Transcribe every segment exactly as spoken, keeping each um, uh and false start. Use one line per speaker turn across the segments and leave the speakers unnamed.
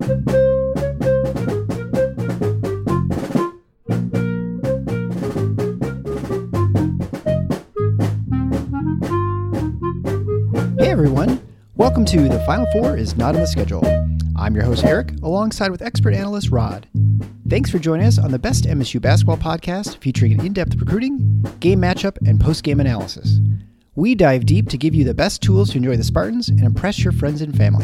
Hey everyone, welcome to The Final Four is Not on the Schedule. I'm your host Eric, alongside with expert analyst Rod. Thanks for joining us on the best M S U basketball podcast featuring in-depth recruiting, game matchup, and post-game analysis. We dive deep to give you the best tools to enjoy the Spartans and impress your friends and family.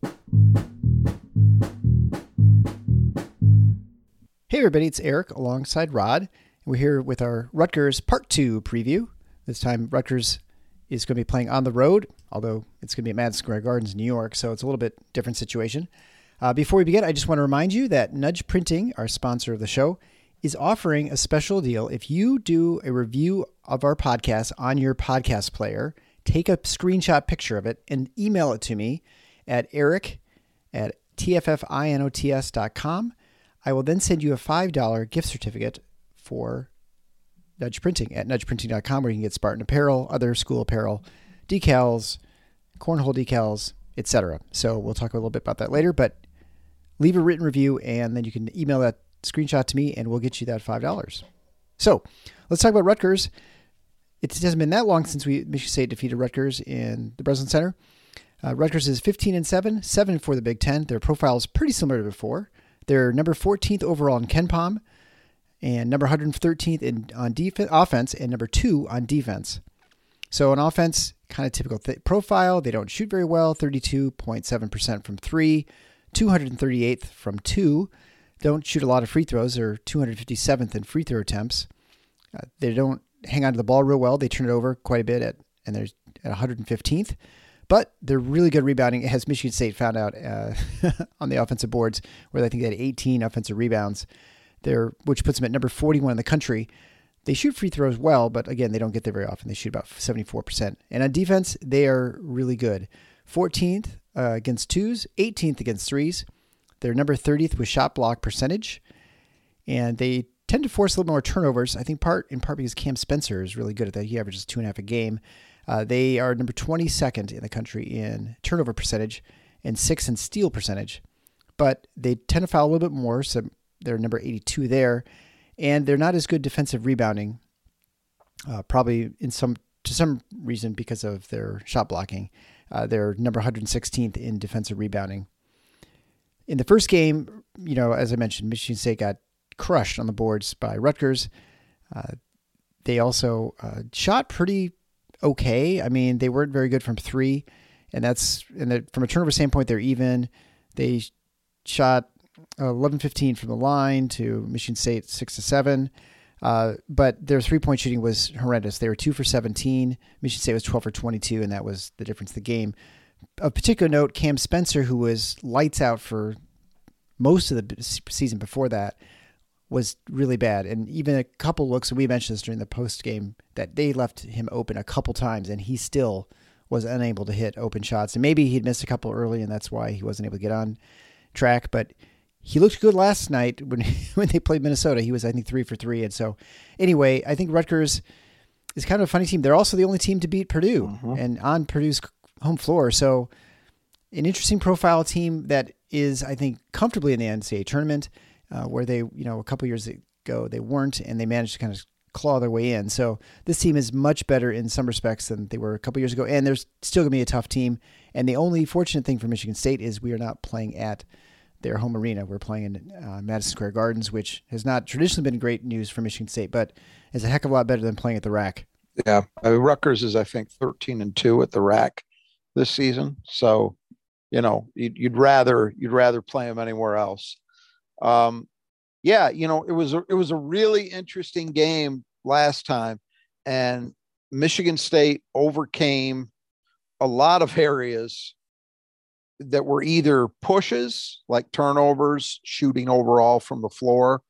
Hey everybody, it's Eric alongside Rod. We're here with our Rutgers Part two preview. This time Rutgers is going to be playing on the road, although it's going to be at Madison Square Gardens, New York, so it's a little bit different situation. Uh, before we begin, I just want to remind you that Nudge Printing, our sponsor of the show, is offering a special deal. If you do a review of our podcast on your podcast player, take a screenshot picture of it and email it to me at eric at t f f inots dot com. I will then send you a five dollars gift certificate for Nudge Printing at nudge printing dot com, where you can get Spartan apparel, other school apparel, decals, cornhole decals, et cetera. So we'll talk a little bit about that later, but leave a written review and then you can email that screenshot to me and we'll get you that five dollars. So let's talk about Rutgers. It hasn't been that long since we Michigan State defeated Rutgers in the Breslin Center. Uh, Rutgers is fifteen and seven, seven for the Big Ten. Their profile is pretty similar to before. They're number fourteenth overall in KenPom, and number one hundred thirteenth in, on def- offense, and number two on defense. So on offense, kind of typical th- profile. They don't shoot very well, thirty-two point seven percent from three, two hundred thirty-eighth from two. Don't shoot a lot of free throws. They're two hundred fifty-seventh in free throw attempts. Uh, they don't hang on to the ball real well. They turn it over quite a bit, at and they're at one hundred fifteenth. But they're really good rebounding, as Michigan State found out uh, on the offensive boards, where I think they had eighteen offensive rebounds. They're, which puts them at number forty-one in the country. They shoot free throws well, but again, they don't get there very often. They shoot about seventy-four percent. And on defense, they are really good. fourteenth uh, against twos, eighteenth against threes. They're number thirtieth with shot block percentage. And they tend to force a little more turnovers. I think part in part because Cam Spencer is really good at that. He averages two and a half a game. Uh, they are number twenty-second in the country in turnover percentage and sixth in steal percentage. But they tend to foul a little bit more, so they're number eighty-two there, and they're not as good defensive rebounding, uh, probably in some to some reason because of their shot blocking. Uh, they're number one hundred sixteenth in defensive rebounding. In the first game, you know, as I mentioned, Michigan State got crushed on the boards by Rutgers. Uh, they also uh, shot pretty okay. I mean, they weren't very good from three, and that's and the, from a turnover standpoint, they're even. They shot eleven fifteen from the line to Michigan State six to seven. Uh, but their three-point shooting was horrendous. They were two for seventeen. Michigan State was twelve for twenty-two, and that was the difference of the game. Of particular note, Cam Spencer, who was lights out for most of the season before that, was really bad. And even a couple looks, and we mentioned this during the post-game, that they left him open a couple times, and he still was unable to hit open shots. And maybe he'd missed a couple early, and that's why he wasn't able to get on track. But he looked good last night when when they played Minnesota. He was, I think, three for three. And so, anyway, I think Rutgers is kind of a funny team. They're also the only team to beat Purdue, mm-hmm. and on Purdue's home floor. So, an interesting profile team that is, I think, comfortably in the N C double A tournament, uh, where they, you know, a couple years ago they weren't, and they managed to kind of claw their way in. So this team is much better in some respects than they were a couple years ago, and there's still going to be a tough team. And the only fortunate thing for Michigan State is we are not playing at their home arena. We're playing in uh, Madison Square Gardens, which has not traditionally been great news for Michigan State, but is a heck of a lot better than playing at the Rack.
Yeah, I mean, Rutgers is, I think, thirteen and two at the Rack this season. So, you know, you'd, you'd rather you'd rather play them anywhere else. Um, yeah, you know, it was a, it was a really interesting game last time, and Michigan State overcame a lot of areas that were either pushes, like turnovers, shooting overall from the floor,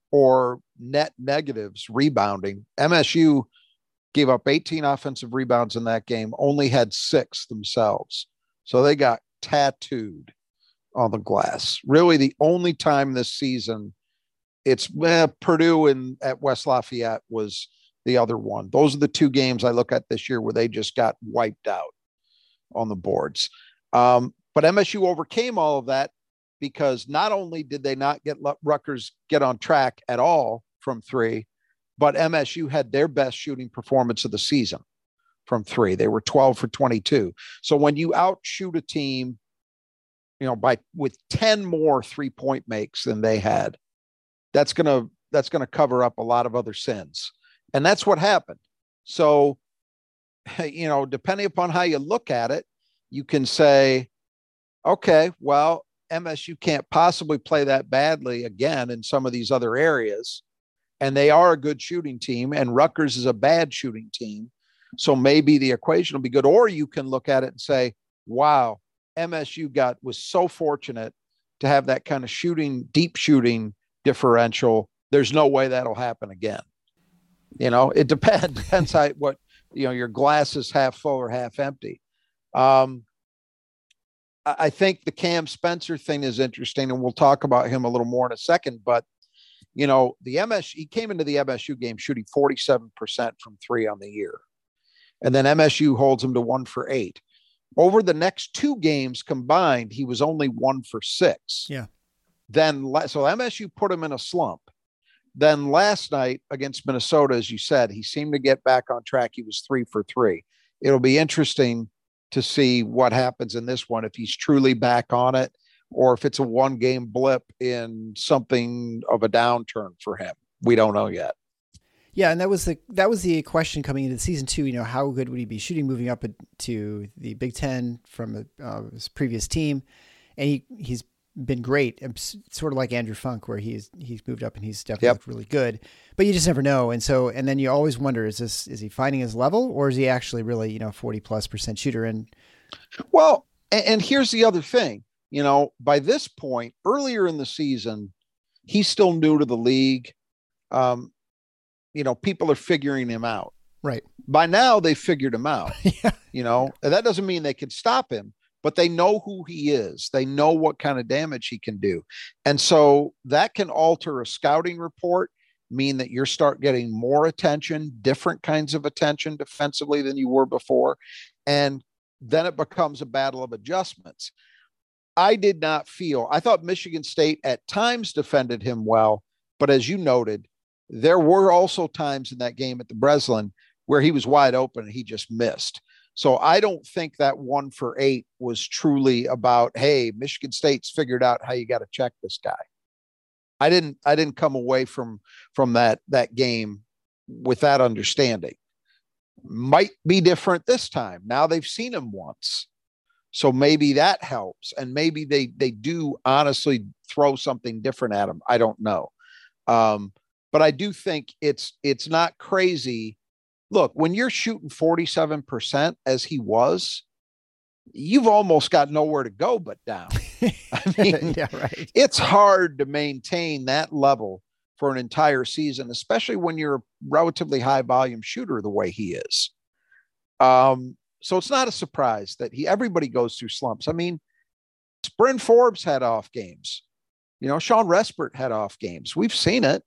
or net negatives, rebounding. M S U gave up eighteen offensive rebounds in that game, only had six themselves. So they got tattooed on the glass. Really the only time this season it's eh, Purdue and at West Lafayette was the other one. Those are the two games I look at this year where they just got wiped out on the boards. Um, but M S U overcame all of that because not only did they not get Rutgers get on track at all from three, but M S U had their best shooting performance of the season from three. They were twelve for twenty-two. So when you outshoot a team, you know, by with ten more three-point makes than they had, that's going to that's going to cover up a lot of other sins. And that's what happened. So, you know, depending upon how you look at it, you can say, okay, well, M S U can't possibly play that badly again in some of these other areas. And they are a good shooting team, and Rutgers is a bad shooting team. So maybe the equation will be good. Or you can look at it and say, wow, M S U got was so fortunate to have that kind of shooting, deep shooting differential. There's no way that'll happen again. You know, it depends, depends how, what, you know, your glass is half full or half empty. Um, I think the Cam Spencer thing is interesting, and we'll talk about him a little more in a second. But, you know, the M S U, he came into the M S U game shooting forty-seven percent from three on the year. And then M S U holds him to one for eight. Over the next two games combined, he was only one for six.
Yeah.
Then, so M S U put him in a slump. Then last night against Minnesota, as you said, he seemed to get back on track. He was three for three. It'll be interesting to see what happens in this one, if he's truly back on it, or if it's a one game blip in something of a downturn for him. We don't know yet.
Yeah. And that was the, that was the question coming into the season two. You know, how good would he be shooting moving up to the Big Ten from uh, his previous team? And he, he's been great. It's sort of like Andrew Funk, where he's, he's moved up and he's definitely yep. looked really good, but you just never know. And so, and then you always wonder, is this, is he finding his level, or is he actually really, you know, forty plus percent shooter? And
well, and, and here's the other thing, you know, by this point earlier in the season, he's still new to the league. Um, you know, people are figuring him out.
Right.
By now they figured him out,
yeah.
you know, and that doesn't mean they could stop him, but they know who he is. They know what kind of damage he can do. And so that can alter a scouting report, mean that you start getting more attention, different kinds of attention defensively than you were before. And then it becomes a battle of adjustments. I did not feel, I thought Michigan State at times defended him well, but as you noted, there were also times in that game at the Breslin where he was wide open and he just missed. So I don't think that one for eight was truly about, hey, Michigan State's figured out how you got to check this guy. I didn't, I didn't come away from, from that, that game with that understanding. Might be different this time. Now they've seen him once. So maybe that helps. And maybe they, they do honestly throw something different at him. I don't know. Um, but I do think it's, it's not crazy. Look, when you're shooting forty-seven percent as he was, you've almost got nowhere to go but down. I mean,
yeah, right.
It's hard to maintain that level for an entire season, especially when you're a relatively high volume shooter the way he is. Um, so it's not a surprise that he, everybody goes through slumps. I mean, Bryn Forbes had off games, you know, Sean Respert had off games. We've seen it.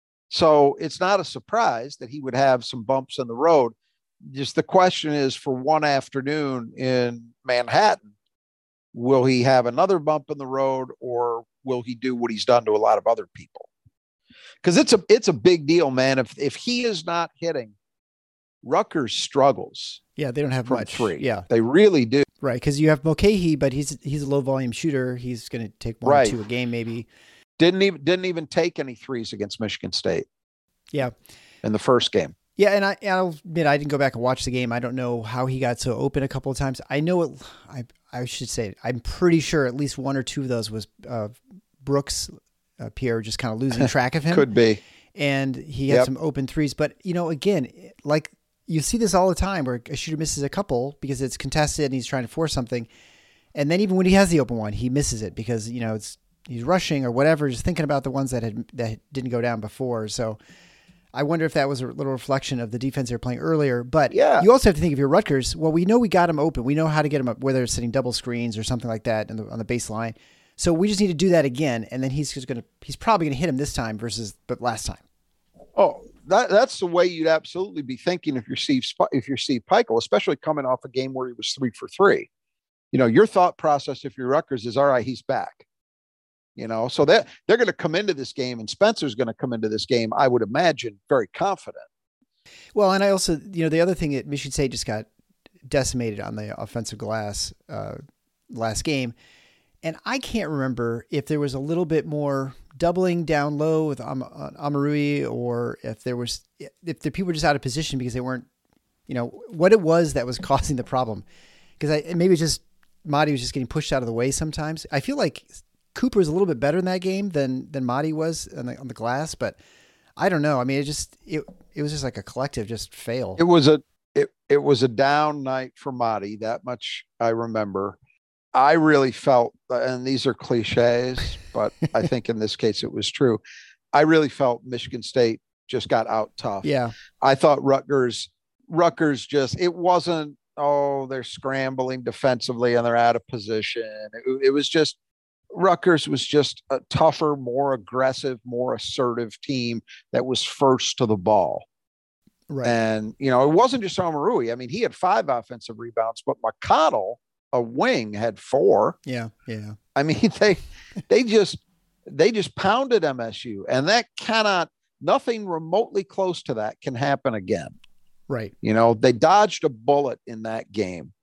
So it's not a surprise that he would have some bumps in the road. Just the question is, for one afternoon in Manhattan, will he have another bump in the road, or will he do what he's done to a lot of other people? Because it's a it's a big deal, man. If if he is not hitting, Rutgers struggles.
Yeah, they don't have
from
much.
Three.
Yeah,
they really do.
Right, because you have Mulcahy, but he's he's a low volume shooter. He's going to take one
right.
or two a game, maybe.
Didn't even didn't even take any threes against Michigan State.
Yeah,
in the first game.
Yeah, and I, I'll admit I didn't go back and watch the game. I don't know how he got so open a couple of times. I know it. I I should say I'm pretty sure at least one or two of those was uh, Brooks, uh, Pierre just kind of losing track of him.
Could be.
And he had yep. some open threes, but you know, again, like you see this all the time where a shooter misses a couple because it's contested and he's trying to force something, and then even when he has the open one, he misses it because you know it's he's rushing or whatever, just thinking about the ones that had that didn't go down before. So I wonder if that was a little reflection of the defense they were playing earlier. But
yeah.
you also have to think, if you're Rutgers, well, we know we got him open. We know how to get him up, whether it's setting double screens or something like that on the, on the baseline. So we just need to do that again, and then he's just going to he's probably going to hit him this time versus but last time.
Oh, that that's the way you'd absolutely be thinking if you're Steve if you're Steve Pikiell, especially coming off a game where he was three for three. You know, your thought process if you're Rutgers is, all right, he's back. you know, so that they're, they're going to come into this game, and Spencer's going to come into this game, I would imagine, very confident.
Well, and I also, you know, the other thing that Michigan State just got decimated on the offensive glass uh, last game. And I can't remember if there was a little bit more doubling down low with Am- Amarui, or if there was, if the people were just out of position because they weren't, you know, what it was that was causing the problem. Because I maybe just Mady was just getting pushed out of the way sometimes. I feel like Cooper was a little bit better in that game than than Mady was on the, on the glass, but I don't know. I mean, it just it it was just like a collective just fail.
It was a it it was a down night for Mady. That much I remember. I really felt, and these are cliches, but I think in this case it was true. I really felt Michigan State just got out tough.
Yeah,
I thought Rutgers Rutgers just it wasn't. Oh, they're scrambling defensively and they're out of position. It, it was just. Rutgers was just a tougher, more aggressive, more assertive team that was first to the ball.
Right.
And, you know, it wasn't just Omarui. I mean, he had five offensive rebounds, but McConnell, a wing, had four.
Yeah. Yeah.
I mean, they, they just, they just pounded M S U, and that cannot, nothing remotely close to that can happen again.
Right.
You know, they dodged a bullet in that game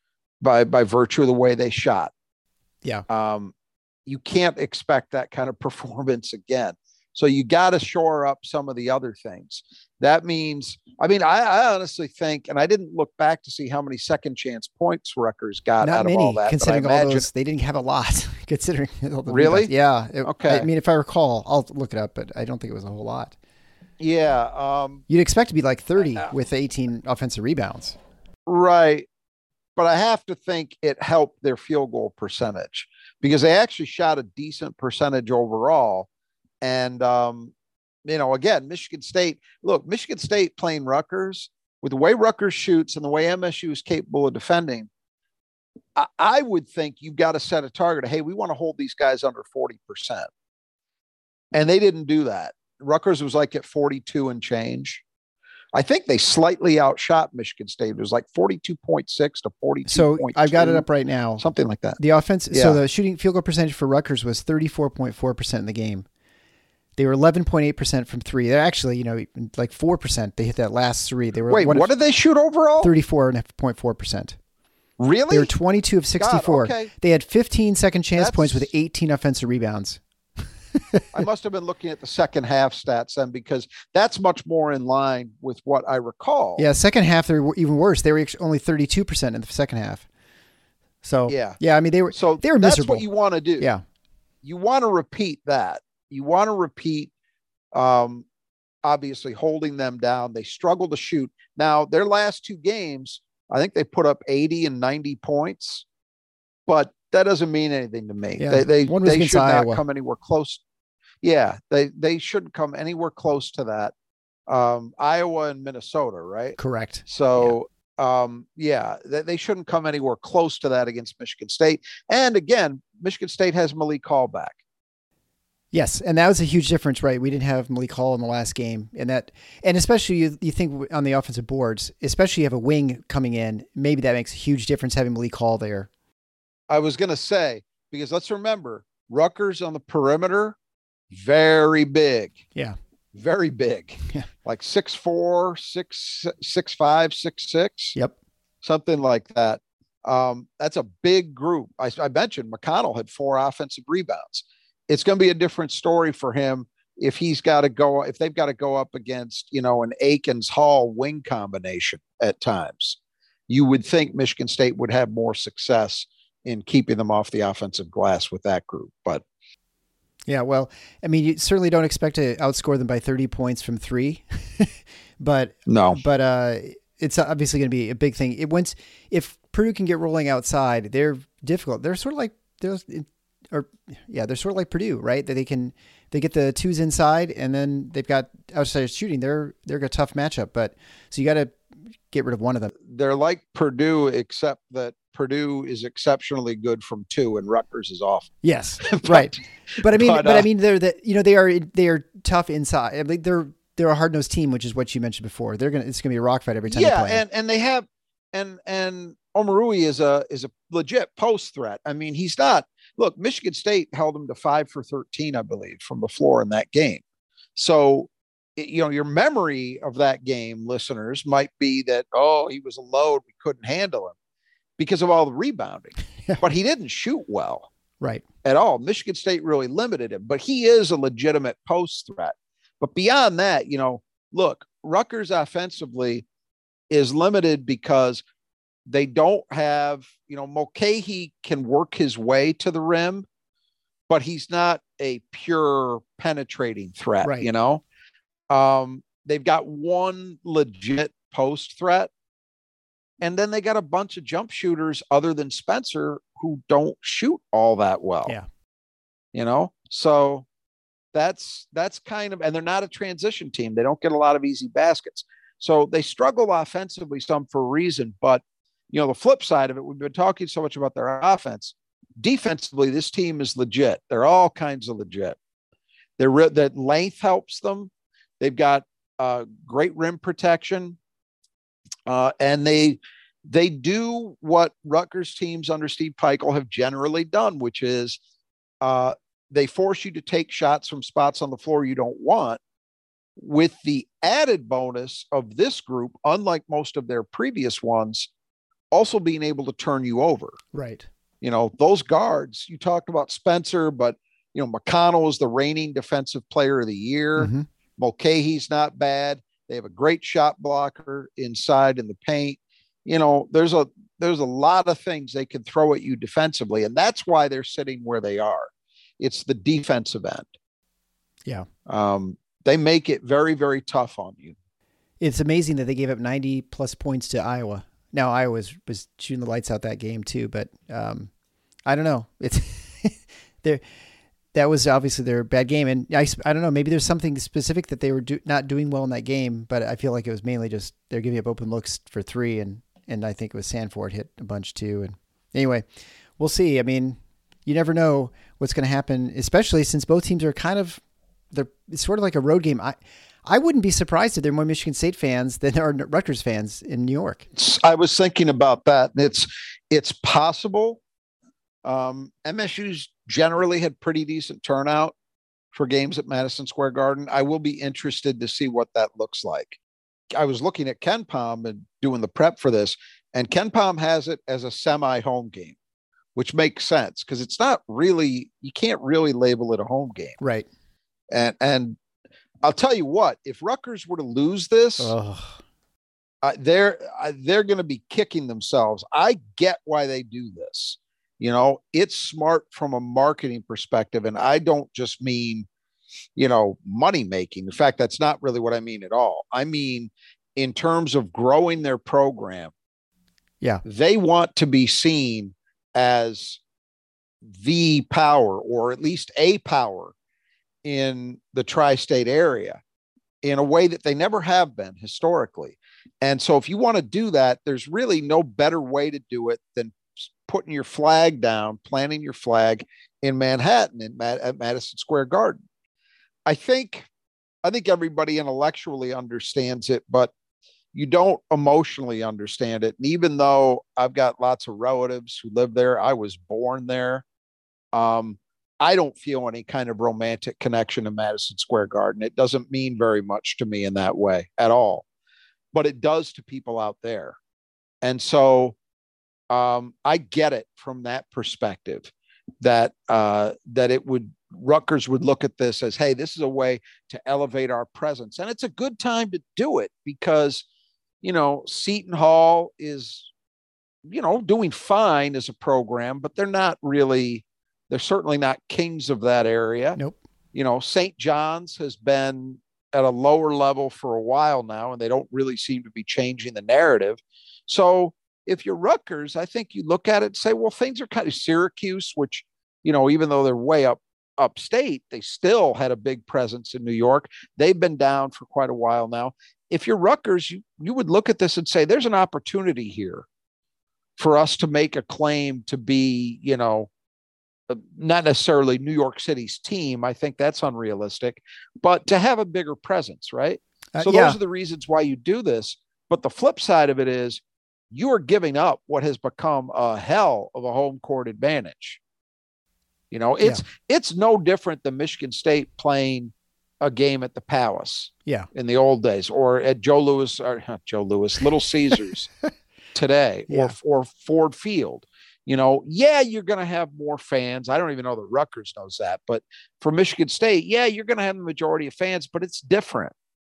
by, by virtue of the way they shot.
Yeah.
Um, you can't expect that kind of performance again. So you got to shore up some of the other things. That means, I mean, I, I honestly think, and I didn't look back to see how many second chance points Rutgers got
Not
out
many,
of all that.
considering
but I
all
imagine,
those, they didn't have a lot. Considering all the
really,
rebounds. Yeah. It,
okay.
I mean, if I recall, I'll look it up, but I don't think it was a whole lot.
Yeah. Um,
You'd expect to be like thirty with eighteen offensive rebounds.
Right. But I have to think it helped their field goal percentage, because they actually shot a decent percentage overall. And, um, you know, again, Michigan State, look, Michigan State playing Rutgers, with the way Rutgers shoots and the way M S U is capable of defending, I, I would think you've got to set a target of, hey, we want to hold these guys under forty percent. And they didn't do that. Rutgers was like at forty-two and change. I think they slightly outshot Michigan State. It was like forty-two point six to forty-two.
So I've got it up right now.
Something like that.
The offense.
Yeah.
So the shooting field goal percentage for Rutgers was thirty-four point four percent in the game. They were eleven point eight percent from three. They're actually, you know, like four percent. They hit that last three. They were
Wait, what did they shoot overall?
thirty-four point four percent.
Really?
They were twenty-two of sixty-four.
God, okay.
They had fifteen second chance
That's...
points with eighteen offensive rebounds.
I must have been looking at the second half stats then, because that's much more in line with what I recall.
Yeah, second half they were even worse. They were only thirty-two percent in the second half. So
yeah,
yeah. I mean, they were
so
they were
that's
miserable.
What you want to do.
Yeah,
you want to repeat that. You want to repeat. Um, obviously holding them down. They struggle to shoot. Now their last two games, I think they put up eighty and ninety points, but that doesn't mean anything to me.
Yeah.
They they,
One was
they
against
should not
Iowa.
come anywhere close. Yeah, they they shouldn't come anywhere close to that. Um, Iowa and Minnesota, right?
Correct.
So yeah, um, yeah they, they shouldn't come anywhere close to that against Michigan State. And again, Michigan State has Malik Hall back.
Yes, and that was a huge difference, right? We didn't have Malik Hall in the last game, and that, and especially you, you think on the offensive boards, especially you have a wing coming in, maybe that makes a huge difference having Malik Hall there.
I was going to say, because let's remember, Rutgers on the perimeter, very big.
Yeah,
very big.
Yeah,
like six four, six six five, six six.
Yep,
something like that. Um, that's a big group. I, I mentioned McConnell had four offensive rebounds. It's going to be a different story for him if he's got to go, if they've got to go up against, you know, an Akins Hall wing combination at times. You would think Michigan State would have more success in keeping them off the offensive glass with that group. But
yeah, well, I mean, you certainly don't expect to outscore them by thirty points from three, but
no,
but uh, it's obviously going to be a big thing. It once, if Purdue can get rolling outside, they're difficult. They're sort of like, they're, or yeah, they're sort of like Purdue, right? That they can, they get the twos inside and then they've got outside shooting. They're, they're a tough matchup, but so you got to get rid of one of them.
They're like Purdue, except that Purdue is exceptionally good from two and Rutgers is off.
Yes.
but,
right. But I mean,
but,
but
uh,
I mean, they're the, you know, they are, they are tough inside. I mean, they're, they're a hard nosed team, which is what you mentioned before. They're going to, it's going to be a rock fight every time.
Yeah.
They play.
And, and they have, and, and Omarui is a, is a legit post threat. I mean, he's not, look, Michigan State held them to five for thirteen, I believe, from the floor in that game. So, you know, your memory of that game, listeners, might be that, oh, he was a load. We couldn't handle him because of all the rebounding, but he didn't shoot well.
Right.
At all. Michigan State really limited him, but he is a legitimate post threat. But beyond that, you know, look, Rutgers offensively is limited because they don't have, you know, Mulcahy can work his way to the rim, but he's not a pure penetrating threat,
right.
you know? Um, they've got one legit post threat, and then they got a bunch of jump shooters other than Spencer who don't shoot all that well.
Yeah.
You know, so that's, that's kind of, and they're not a transition team. They don't get a lot of easy baskets. So they struggle offensively some for a reason, but you know, the flip side of it, we've been talking so much about their offense. Defensively, this team is legit. They're all kinds of legit. They're re- that length helps them. They've got uh, great rim protection. Uh, and they, they do what Rutgers teams under Steve Pikiell have generally done, which is uh, they force you to take shots from spots on the floor you don't want, with the added bonus of this group, unlike most of their previous ones, also being able to turn you over.
Right.
You know, those guards, you talked about Spencer, but, you know, McConnell is the reigning defensive player of the year.
Mm-hmm.
Mulcahy's not bad. They have a great shot blocker inside in the paint. You know, there's a, there's a lot of things they can throw at you defensively, and that's why they're sitting where they are. It's the defensive end.
Yeah.
Um, they make it very, very tough on you.
It's amazing that they gave up ninety plus points to Iowa. Now Iowa was, was shooting the lights out that game too, but um, I don't know. It's there. That was obviously their bad game. And I, I don't know, maybe there's something specific that they were do, not doing well in that game, but I feel like it was mainly just they're giving up open looks for three. And, and I think it was Sanford hit a bunch too. And anyway, we'll see. I mean, you never know what's going to happen, especially since both teams are kind of, they're it's sort of like a road game. I, I wouldn't be surprised if there are more Michigan State fans than there are Rutgers fans in New York.
I was thinking about that. It's, it's possible. Um, M S U's generally had pretty decent turnout for games at Madison Square Garden. I will be interested to see what that looks like. I was looking at KenPom and doing the prep for this, and KenPom has it as a semi-home game, which makes sense because it's not really, you can't really label it a home game.
Right.
And, and I'll tell you what, if Rutgers were to lose this,
oh.
uh, they're, uh, they're going to be kicking themselves. I get why they do this. You know, it's smart from a marketing perspective. And I don't just mean, you know, money making. In fact, that's not really what I mean at all. I mean, in terms of growing their program.
Yeah.
They want to be seen as the power, or at least a power in the tri-state area in a way that they never have been historically. And so if you want to do that, there's really no better way to do it than putting your flag down, planting your flag in Manhattan in Mad- at Madison Square Garden. I think, I think everybody intellectually understands it, but you don't emotionally understand it. And even though I've got lots of relatives who live there, I was born there. Um, I don't feel any kind of romantic connection to Madison Square Garden. It doesn't mean very much to me in that way at all, but it does to people out there. And so um, I get it from that perspective that, uh, that it would, Rutgers would look at this as, hey, this is a way to elevate our presence. And it's a good time to do it because, you know, Seton Hall is, you know, doing fine as a program, but they're not really, they're certainly not kings of that area.
Nope.
You know, Saint John's has been at a lower level for a while now, and they don't really seem to be changing the narrative. So if you're Rutgers, I think you look at it and say, well, things are kind of Syracuse, which, you know, even though they're way up upstate, they still had a big presence in New York. They've been down for quite a while now. If you're Rutgers, you, you would look at this and say, there's an opportunity here for us to make a claim to be, you know, not necessarily New York City's team. I think that's unrealistic, but to have a bigger presence, right?
Uh,
so
yeah.
Those are the reasons why you do this. But the flip side of it is you are giving up what has become a hell of a home court advantage. You know, it's yeah. it's no different than Michigan State playing a game at the Palace.
Yeah.
In the old days, or at Joe Louis or not Joe Louis, Little Caesars today, yeah. or or Ford Field. You know, yeah, you're going to have more fans. I don't even know that Rutgers knows that, but for Michigan State, yeah, you're going to have the majority of fans, but it's different.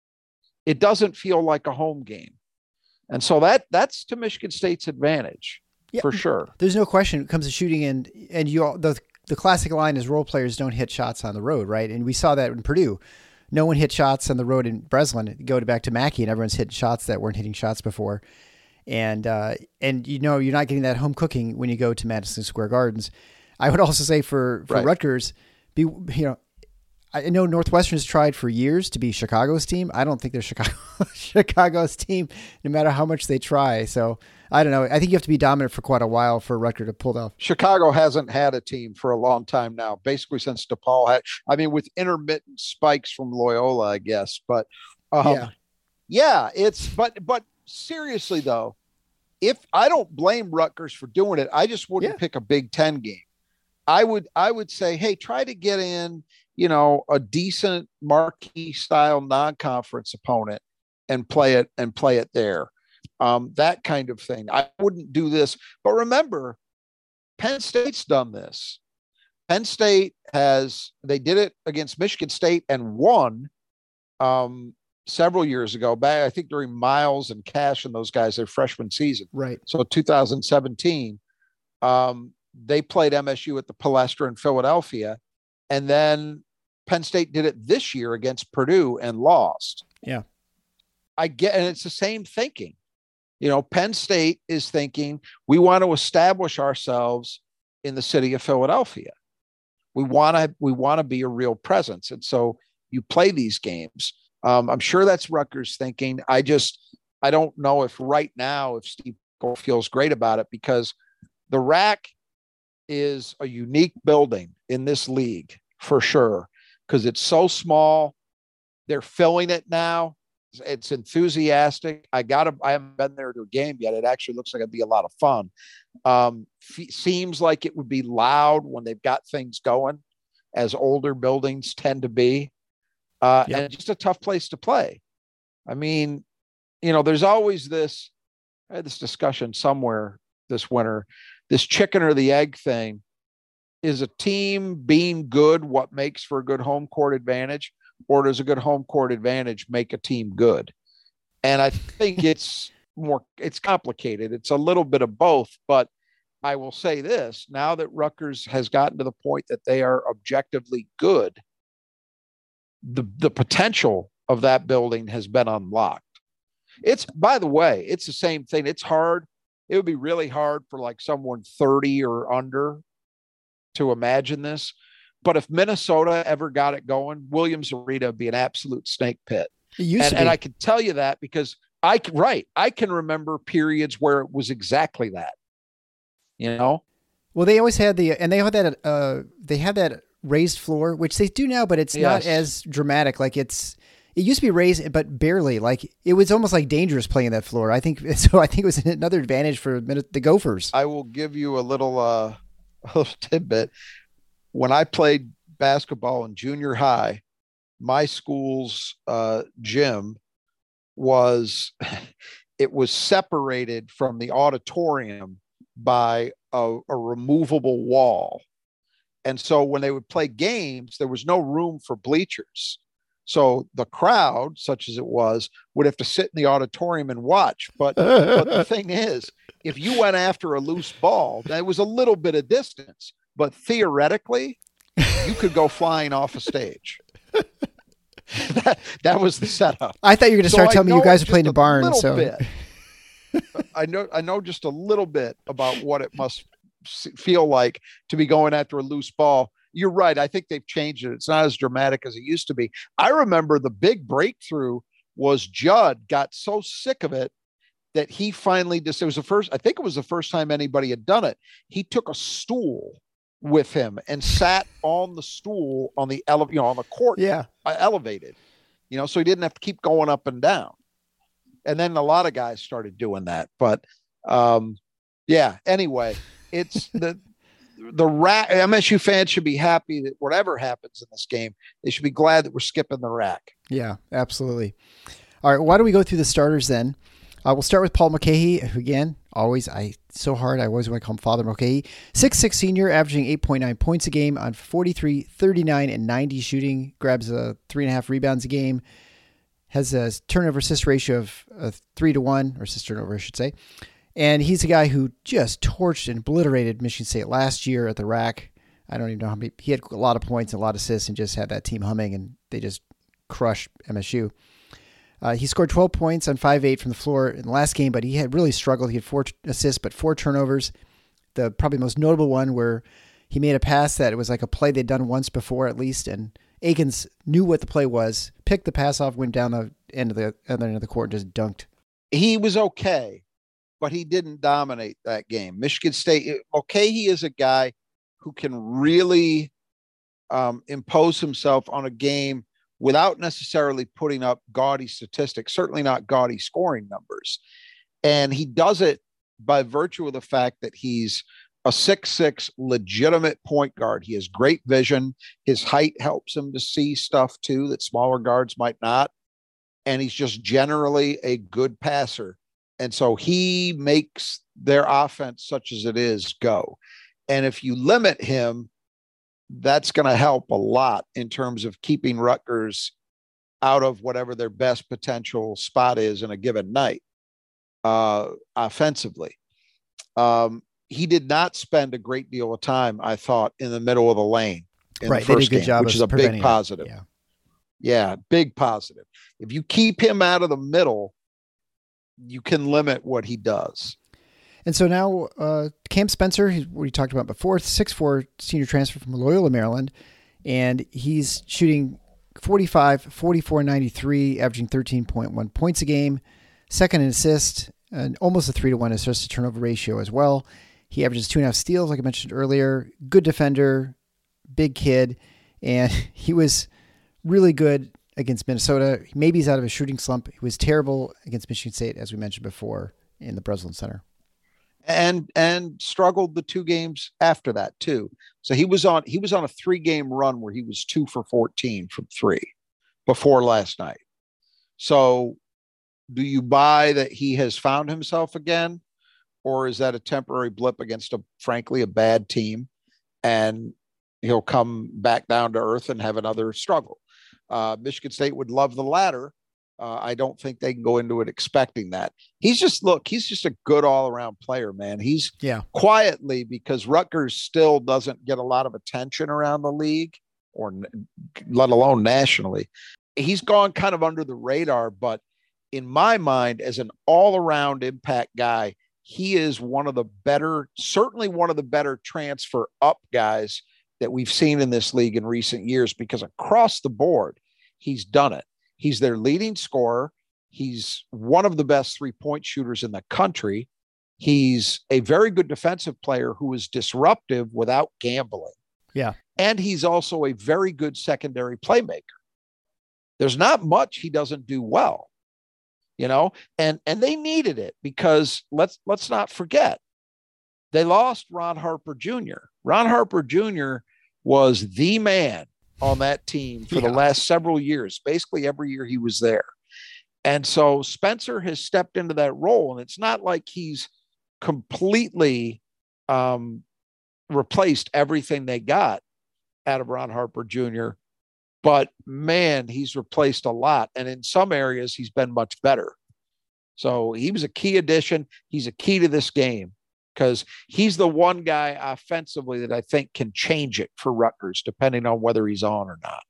It doesn't feel like a home game. And so that that's to Michigan State's advantage, yeah, for sure.
There's no question it comes to shooting, and and you all, the the classic line is role players don't hit shots on the road, right? And we saw that in Purdue. No one hit shots on the road in Breslin. Go back to Mackey, and everyone's hitting shots that weren't hitting shots before. And, uh, and you know, you're not getting that home cooking when you go to Madison Square Gardens. I would also say for, for right. Rutgers, be, you know, I know Northwestern's tried for years to be Chicago's team. I don't think they're Chicago, Chicago's team, no matter how much they try. So I don't know. I think you have to be dominant for quite a while for Rutgers to pull off.
Chicago hasn't had a team for a long time now, basically since DePaul had, I mean, with intermittent spikes from Loyola, I guess, but um, yeah. yeah, it's, but, but, seriously though, if I don't blame Rutgers for doing it, I just wouldn't yeah. pick a Big Ten game. I would, I would say, hey, try to get in, you know, a decent marquee style non-conference opponent and play it and play it there. Um, that kind of thing. I wouldn't do this, but remember, Penn State's done this. Penn State has, they did it against Michigan State and won. Um, several years ago, back I think during Miles and Cash and those guys, their freshman season.
Right.
So two thousand seventeen, um, they played M S U at the Palestra in Philadelphia. And then Penn State did it this year against Purdue and lost.
Yeah.
I get, and it's the same thinking. You know, Penn State is thinking, we want to establish ourselves in the city of Philadelphia. We want to, we want to be a real presence. And so you play these games. Um, I'm sure that's Rutgers thinking. I just, I don't know if right now, if Steve Cole feels great about it, because the R A C is a unique building in this league for sure, because it's so small. They're filling it now. It's enthusiastic. I got to, I haven't been there to a game yet. It actually looks like it'd be a lot of fun. Um, f- seems like it would be loud when they've got things going, as older buildings tend to be. Uh, yep. And just a tough place to play. I mean, you know, there's always this, I had this discussion somewhere this winter, this chicken or the egg thing. Is a team being good what makes for a good home court advantage, or does a good home court advantage make a team good? And I think it's more, it's complicated. It's a little bit of both, but I will say this, now that Rutgers has gotten to the point that they are objectively good, the the potential of that building has been unlocked. It's, by the way, it's the same thing. It's hard. It would be really hard for like someone thirty or under to imagine this. But if Minnesota ever got it going, Williams Arena would be an absolute snake pit.
It used
and,
to be.
And I can tell you that because I can, right. I can remember periods where it was exactly that, you know?
Well, they always had the, and they had that, uh, they had that raised floor, which they do now, but it's yes. not as dramatic. Like it's, it used to be raised, but barely. Like it was almost like dangerous playing that floor. I think so. I think it was another advantage for the Gophers.
I will give you a little, uh, a little tidbit. When I played basketball in junior high, my school's uh, gym was, it was separated from the auditorium by a, a removable wall. And so when they would play games, there was no room for bleachers. So the crowd, such as it was, would have to sit in the auditorium and watch. But, but the thing is, if you went after a loose ball, there was a little bit of distance, but theoretically, you could go flying off a stage. that, that was the setup.
I thought you were going to start so telling me you guys are playing a barn. So
bit, I know, I know just a little bit about what it must feel like to be going after a loose ball. You're right. I think they've changed it. It's not as dramatic as it used to be. I remember the big breakthrough was Judd got so sick of it that he finally just, it was the first, I think it was the first time anybody had done it. He took a stool with him and sat on the stool on the ele- you know, on the court,
yeah,
uh, elevated, you know, so he didn't have to keep going up and down. And then a lot of guys started doing that, but um, yeah, anyway, it's the, the rack, M S U fans should be happy that whatever happens in this game, they should be glad that we're skipping the rack.
Yeah, absolutely. All right, why don't we go through the starters then? Uh, we'll start with Paul Mulcahy, who again, always, I so hard, I always want to call him Father Mulcahy. six foot six senior, averaging eight point nine points a game on forty-three, thirty-nine, and ninety shooting, grabs a three and a half rebounds a game, has a turnover assist ratio of uh, three to one, or assist turnover, I should say. And he's a guy who just torched and obliterated Michigan State last year at the rack. I don't even know how many, he had a lot of points and a lot of assists and just had that team humming, and they just crushed M S U. Uh, he scored twelve points on five eight from the floor in the last game, but he had really struggled. He had four assists, but four turnovers. The probably most notable one where he made a pass that it was like a play they'd done once before at least, and Akins knew what the play was, picked the pass off, went down the end of the other end of the court, and just dunked.
He was okay, but he didn't dominate that game. Michigan State, Mulcahy is a guy who can really um, impose himself on a game without necessarily putting up gaudy statistics, certainly not gaudy scoring numbers. And he does it by virtue of the fact that he's a six six legitimate point guard. He has great vision. His height helps him to see stuff too that smaller guards might not. And he's just generally a good passer. And so he makes their offense, such as it is, go. And if you limit him, that's going to help a lot in terms of keeping Rutgers out of whatever their best potential spot is in a given night uh, offensively. Um, he did not spend a great deal of time, I thought, in the middle of the lane in
right,
the first
they did a good
game,
job
which
of
is a big
preventing it.
positive.
Yeah.
yeah, big positive. If you keep him out of the middle, you can limit what he does.
And so now uh, Cam Spencer, who we talked about before, six foot four senior transfer from Loyola, Maryland, and he's shooting forty-five, forty-four, ninety-three, averaging thirteen point one points a game, second in assist, and almost a three to one assist to turnover ratio as well. He averages two and a half steals, like I mentioned earlier, good defender, big kid, and he was really good against Minnesota. Maybe he's out of a shooting slump. He was terrible against Michigan State, as we mentioned before, in the Breslin Center.
And and struggled the two games after that too. So he was on he was on a three game run where he was two for fourteen from three before last night. So do you buy that he has found himself again, or is that a temporary blip against a frankly a bad team, and he'll come back down to earth and have another struggle? Uh, Michigan State would love the latter. Uh, I don't think they can go into it expecting that. He's just, look, he's just a good all around player, man. He's
yeah.
quietly, because Rutgers still doesn't get a lot of attention around the league, or let alone nationally. He's gone kind of under the radar, but in my mind, as an all around impact guy, he is one of the better, certainly one of the better transfer up guys that we've seen in this league in recent years, because across the board, he's done it. He's their leading scorer. He's one of the best three-point shooters in the country. He's a very good defensive player who is disruptive without gambling.
Yeah.
And he's also a very good secondary playmaker. There's not much he doesn't do well, you know, and, and they needed it, because let's, let's not forget, they lost Ron Harper Junior Ron Harper Junior was the man on that team for yeah. the last several years, basically every year he was there. And so Spencer has stepped into that role, and it's not like he's completely um, replaced everything they got out of Ron Harper Junior, but man, he's replaced a lot. And in some areas he's been much better. So he was a key addition. He's a key to this game, because he's the one guy offensively that I think can change it for Rutgers, depending on whether he's on or not.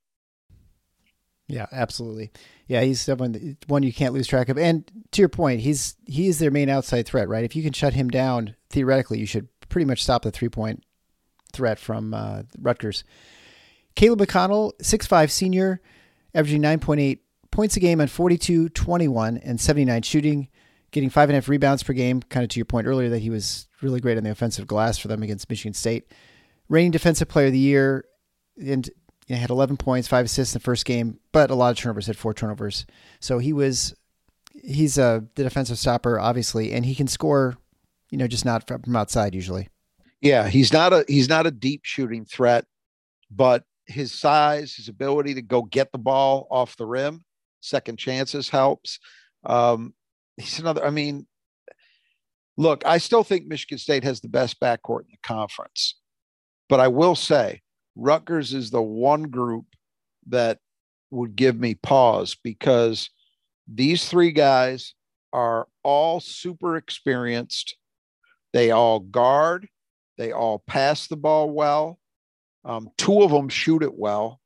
Yeah, absolutely. Yeah, he's someone one you can't lose track of. And to your point, he's he's their main outside threat, right? If you can shut him down, theoretically, you should pretty much stop the three-point threat from uh, Rutgers. Caleb McConnell, six foot five senior, averaging nine point eight points a game on forty-two, twenty-one, and seventy-nine shooting, getting five and a half rebounds per game, kind of to your point earlier that he was really great on the offensive glass for them against Michigan State. Reigning defensive player of the year, and you know, had eleven points, five assists in the first game, but a lot of turnovers, had four turnovers. So he was, he's a, the defensive stopper, obviously, and he can score, you know, just not from outside usually.
Yeah, he's not a he's not a deep shooting threat, but his size, his ability to go get the ball off the rim, second chances helps. Um, he's another. I mean, look, I still think Michigan State has the best backcourt in the conference, but I will say Rutgers is the one group that would give me pause because these three guys are all super experienced. They all guard. They all pass the ball well. Um, two of them shoot it well.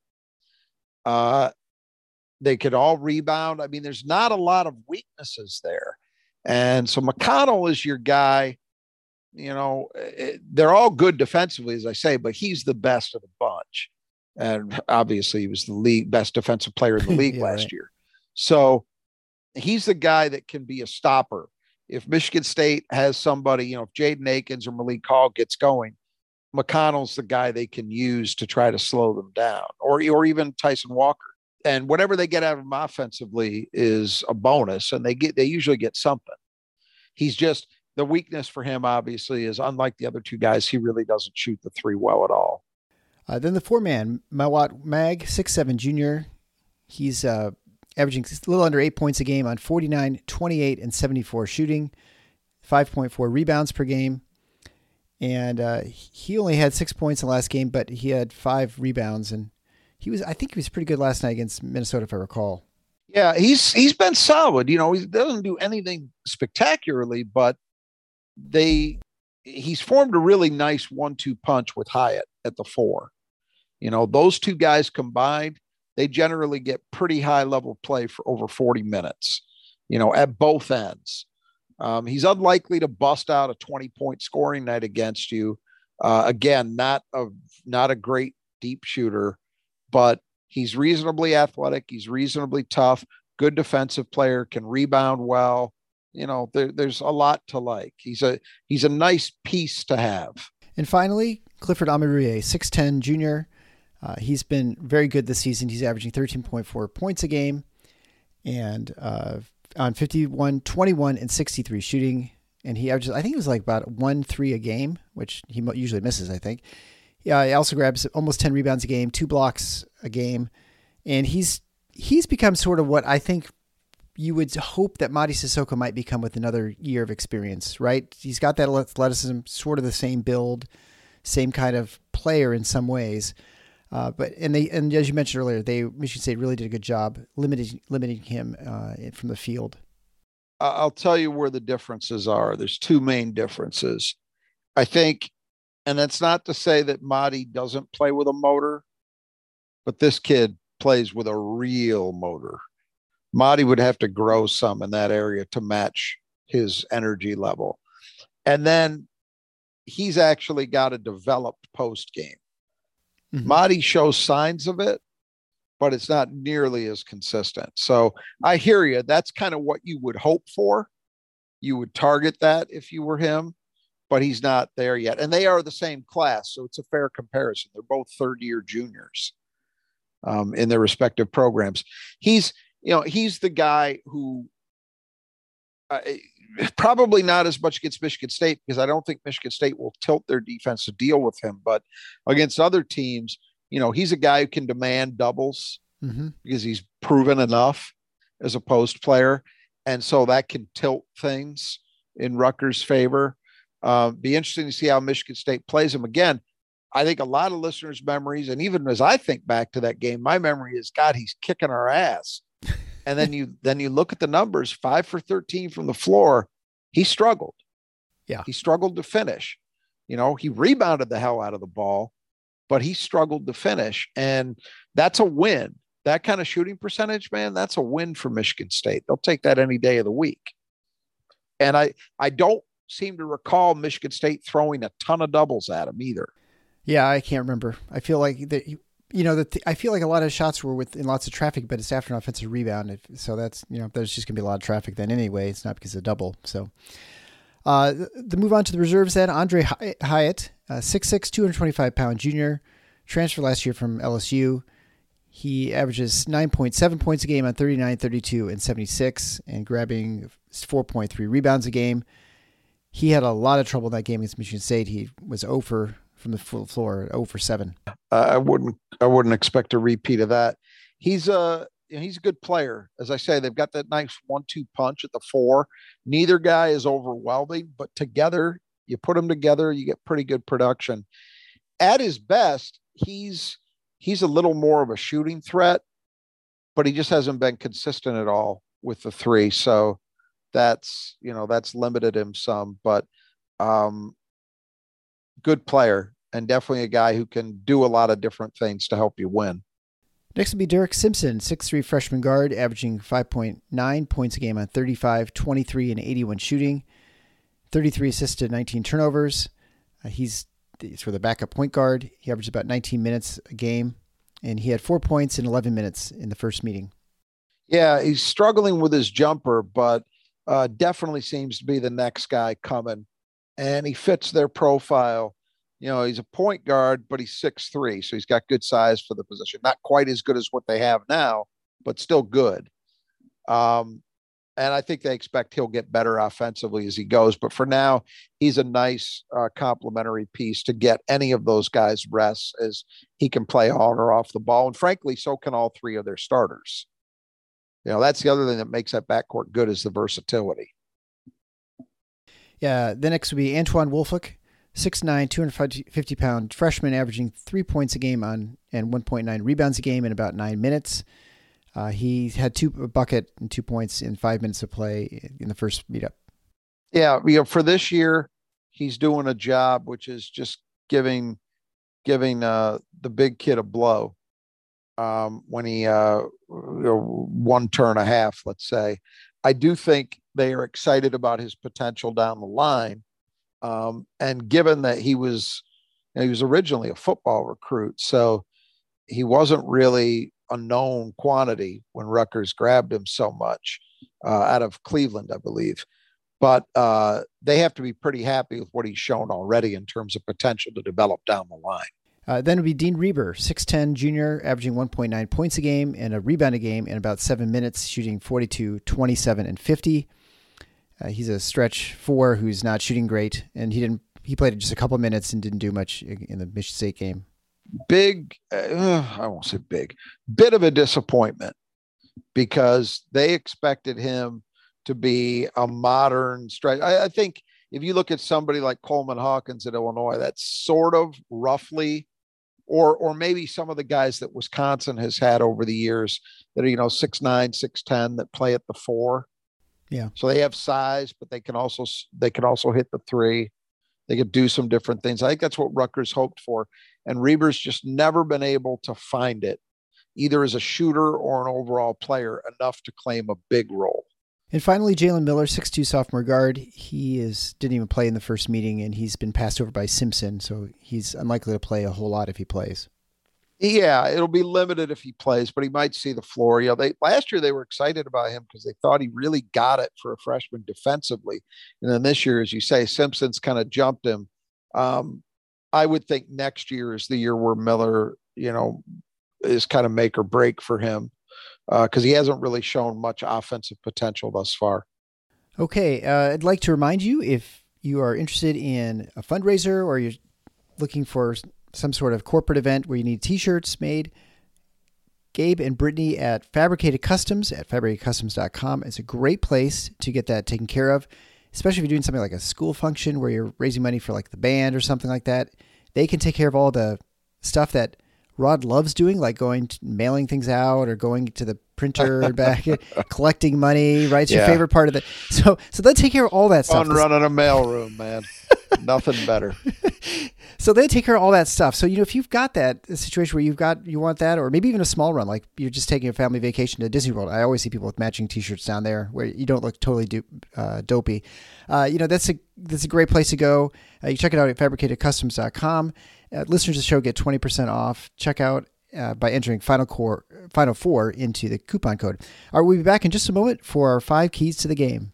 Uh, they could all rebound. I mean, there's not a lot of weaknesses there. And so McConnell is your guy. You know, it, they're all good defensively, as I say, but he's the best of the bunch. And obviously he was the league best defensive player in the league yeah, last right. year. So he's the guy that can be a stopper. If Michigan State has somebody, you know, if Jaden Akins or Malik Hall gets going, McConnell's the guy they can use to try to slow them down, or, or even Tyson Walker. And whatever they get out of him offensively is a bonus, and they get they usually get something. He's just the weakness for him, obviously, is unlike the other two guys, he really doesn't shoot the three well at all.
Uh, then the four-man, Mawot Mag, six seven junior. He's uh, averaging a little under eight points a game on forty-nine, twenty-eight, and seventy-four shooting, five point four rebounds per game. And uh, he only had six points in the last game, but he had five rebounds. And he was, I think he was pretty good last night against Minnesota, if I recall.
Yeah, he's he's been solid. You know, he doesn't do anything spectacularly, but they he's formed a really nice one two punch with Hyatt at the four. You know, those two guys combined, they generally get pretty high level play for over forty minutes, you know, at both ends. Um, he's unlikely to bust out a twenty point scoring night against you. Uh, again, not a, not a great deep shooter, but he's reasonably athletic. He's reasonably tough, good defensive player, can rebound well. You know, there, there's a lot to like. He's a, he's a nice piece to have.
And finally, Clifford Amarue, six ten junior. Uh, he's been very good this season. He's averaging thirteen point four points a game and uh, on fifty-one, twenty-one, and sixty-three shooting. And he averages, I think it was like about one three a game, which he usually misses, I think. Yeah, he also grabs almost ten rebounds a game, two blocks a game. And he's he's become sort of what I think you would hope that Mady Sissoko might become with another year of experience, right? He's got that athleticism, sort of the same build, same kind of player in some ways. Uh, but and they and as you mentioned earlier, they Michigan State really did a good job limiting limiting him uh, from the field.
I'll tell you where the differences are. There's two main differences, I think, and that's not to say that Mady doesn't play with a motor, but this kid plays with a real motor. Mady would have to grow some in that area to match his energy level, and then he's actually got a developed post game. Mm-hmm. Mady shows signs of it, but it's not nearly as consistent. So I hear you. That's kind of what you would hope for. You would target that if you were him, but he's not there yet. And they are the same class, so it's a fair comparison. They're both third-year juniors um, in their respective programs. He's, you know, he's the guy who uh, probably not as much against Michigan State, because I don't think Michigan State will tilt their defense to deal with him. But against other teams, you know, he's a guy who can demand doubles mm-hmm. because he's proven enough as a post player. And so that can tilt things in Rutgers' favor. Uh, be interesting to see how Michigan State plays him. Again, I think a lot of listeners' memories, and even as I think back to that game, my memory is, God, he's kicking our ass. And then you then you look at the numbers, five for thirteen from the floor. He struggled.
Yeah.
He struggled to finish. You know, he rebounded the hell out of the ball, but he struggled to finish. And that's a win. That kind of shooting percentage, man, that's a win for Michigan State. They'll take that any day of the week. And I, I don't seem to recall Michigan State throwing a ton of doubles at him either.
Yeah, I can't remember. I feel like that, you know, that I feel like a lot of shots were within lots of traffic, but it's after an offensive rebound. So that's, you know, there's just gonna be a lot of traffic then anyway. It's not because of double. So uh, the move on to the reserves then, Andre Hyatt, uh, six six, two hundred twenty-five pound junior, transferred last year from L S U. He averages nine point seven points a game on thirty-nine, thirty-two, and seventy-six, and grabbing four point three rebounds a game. he had a lot of trouble in that game against Michigan State. He was zero for from the floor, zero for seven.
Uh, I wouldn't, I wouldn't expect a repeat of that. He's a, he's a good player. As I say, they've got that nice one two punch at the four. Neither guy is overwhelming, but together, you put them together, you get pretty good production. At his best, he's he's a little more of a shooting threat, but he just hasn't been consistent at all with the three. So that's, you know, that's limited him some, but um, good player and definitely a guy who can do a lot of different things to help you win.
Next will be Derek Simpson, six three freshman guard, averaging five point nine points a game on thirty-five, twenty-three, and eighty-one shooting, thirty-three assists to nineteen turnovers. Uh, he's for the backup point guard. He averaged about nineteen minutes a game, and he had four points in eleven minutes in the first meeting.
Yeah, he's struggling with his jumper, but uh, definitely seems to be the next guy coming, and he fits their profile. You know, he's a point guard, but he's six three, so he's got good size for the position. Not quite as good as what they have now, but still good. Um, and I think they expect he'll get better offensively as he goes. But for now, he's a nice uh, complementary piece to get any of those guys rests, as he can play on or off the ball. And frankly, so can all three of their starters. You know, that's the other thing that makes that backcourt good, is the versatility.
Yeah, the next would be Antoine Wolfuk, six nine, two hundred fifty pound freshman, averaging three points a game on and one point nine rebounds a game in about nine minutes. Uh, he had two a bucket and two points in five minutes of play in the first meetup.
Yeah, you know, for this year, he's doing a job which is just giving giving uh, the big kid a blow um, when he uh, you know, one turn a half, let's say. I do think they are excited about his potential down the line. Um, and given that he was, you know, he was originally a football recruit, so he wasn't really a known quantity when Rutgers grabbed him so much uh, out of Cleveland, I believe. But uh, they have to be pretty happy with what he's shown already in terms of potential to develop down the line.
Uh, then it would be Dean Reber, six ten junior, averaging one point nine points a game and a rebound a game in about seven minutes, shooting forty-two, twenty-seven, and fifty. Uh, he's a stretch four who's not shooting great, and he didn't. He played just a couple of minutes and didn't do much in the Michigan State game.
Big, uh, I won't say big, bit of a disappointment, because they expected him to be a modern stretch. I, I think if you look at somebody like Coleman Hawkins at Illinois, that's sort of roughly, or or maybe some of the guys that Wisconsin has had over the years that are, you know, six nine, six ten that play at the four.
Yeah.
So they have size, but they can also they can also hit the three. They could do some different things. I think that's what Rutgers hoped for. And Reber's just never been able to find it, either as a shooter or an overall player, enough to claim a big role.
And finally, Jalen Miller, six two sophomore guard. He is didn't even play in the first meeting, and he's been passed over by Simpson, so he's unlikely to play a whole lot if he plays.
Yeah, it'll be limited if he plays, but he might see the floor. You know, they last year they were excited about him because they thought he really got it for a freshman defensively. And then this year, as you say, Simpson's kind of jumped him. Um, I would think next year is the year where Miller, you know, is kind of make or break for him, because uh, he hasn't really shown much offensive potential thus far.
Okay, uh, I'd like to remind you, if you are interested in a fundraiser or you're looking for some sort of corporate event where you need t-shirts made, Gabe and Brittany at Fabricated Customs at fabricated customs dot com is a great place to get that taken care of, especially if you're doing something like a school function where you're raising money for like the band or something like that. They can take care of all the stuff that Rod loves doing, like going to, mailing things out or going to the printer and back, collecting money, right? It's yeah. your favorite part of the, so, so they'll take care of all that stuff.
Fun running a mailroom, man. Nothing better.
So they take care of all that stuff. So, you know, if you've got that a situation where you've got, you want that, or maybe even a small run, like you're just taking a family vacation to Disney World. I always see people with matching t-shirts down there where you don't look totally do, uh, dopey. Uh, you know, that's a, that's a great place to go. Uh, you check it out at fabricated customs dot com. Uh, listeners of the show get twenty percent off. Check out uh, by entering Final Core, Final Four into the coupon code. All right, we'll be back in just a moment for our five keys to the game.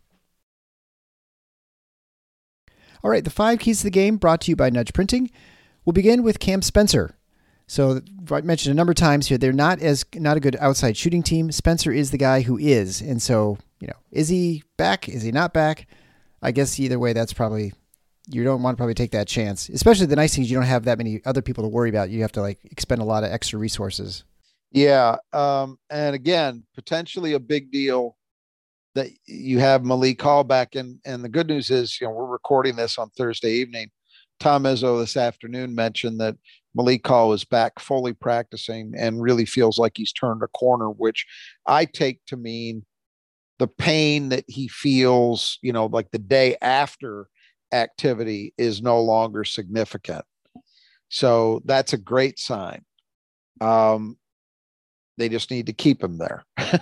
All right, the five keys to the game brought to you by Nudge Printing. We'll begin with Cam Spencer. So I mentioned a number of times here, they're not as not a good outside shooting team. Spencer is the guy who is. And so, you know, is he back? Is he not back? I guess either way, that's probably, you don't want to probably take that chance. Especially the nice thing is you don't have that many other people to worry about. You have to like expend a lot of extra resources.
Yeah. Um, and again, potentially a big deal that you have Malik Hall back in. And the good news is, you know, we're recording this on Thursday evening. Tom Izzo this afternoon mentioned that Malik Hall is back fully practicing and really feels like he's turned a corner, which I take to mean the pain that he feels, you know, like the day after activity is no longer significant. So that's a great sign. Um, they just need to keep him there.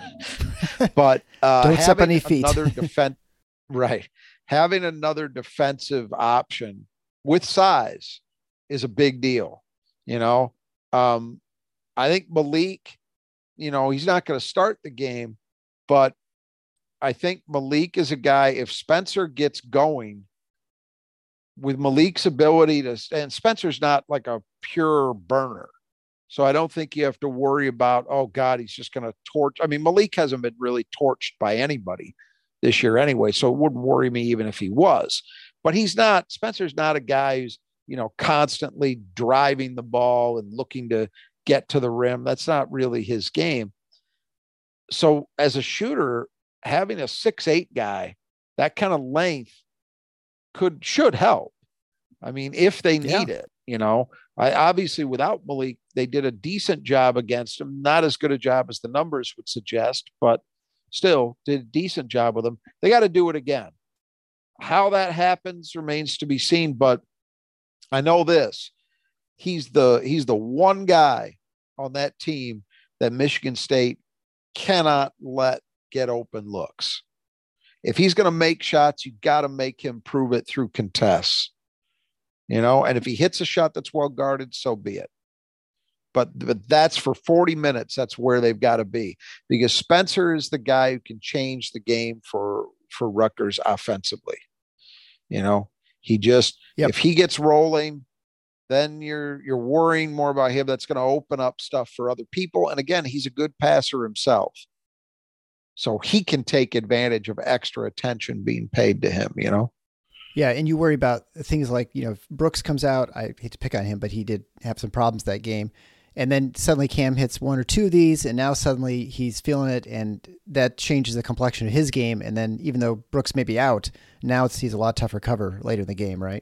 But uh,
don't step on any feet.
another defense, right? Having another defensive option with size is a big deal. You know, um, I think Malik, you know, he's not going to start the game, but I think Malik is a guy, if Spencer gets going with Malik's ability to, and Spencer's not like a pure burner. So I don't think you have to worry about, oh God, he's just going to torch. I mean, Malik hasn't been really torched by anybody this year anyway. So it wouldn't worry me even if he was, but he's not, Spencer's not a guy who's, you know, constantly driving the ball and looking to get to the rim. That's not really his game. So as a shooter, having a six, eight guy, that kind of length could, should help. I mean, if they need yeah. it, you know, I obviously without Malik, they did a decent job against him. Not as good a job as the numbers would suggest, but still did a decent job with him. They got to do it again. How that happens remains to be seen, but I know this, he's the, he's the one guy on that team that Michigan State cannot let get open looks. If he's going to make shots, you got to make him prove it through contests, you know, and if he hits a shot that's well guarded, so be it. But, but that's for forty minutes. That's where they've got to be, because Spencer is the guy who can change the game for, for Rutgers offensively. You know, he just, yep. if he gets rolling, then you're, you're worrying more about him. That's going to open up stuff for other people. And again, he's a good passer himself. So he can take advantage of extra attention being paid to him, you know?
Yeah. And you worry about things like, you know, if Brooks comes out, I hate to pick on him, but he did have some problems that game. And then suddenly Cam hits one or two of these, and now suddenly he's feeling it, and that changes the complexion of his game. And then even though Brooks may be out, now it's, he's a lot tougher cover later in the game, right?